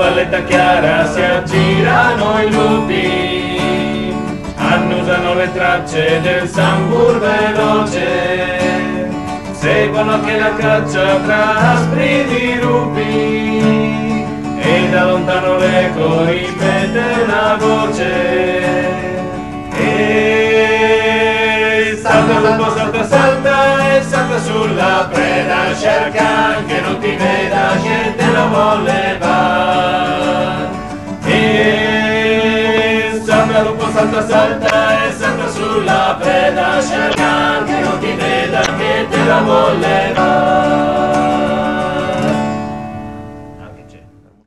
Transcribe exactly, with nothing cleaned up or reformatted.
valletta chiara si aggirano i lupi, annusano le tracce del Sambur veloce, seguono anche la caccia tra aspri dirupi, e da lontano l'eco ripete la voce. E salta lupo, salta, salta, e salta sulla preda, cerca che non ti veda, che te lo vuole va. E salta lupo, salta, salta, e salta sulla preda, cerca che non ti veda, che te la vuole va.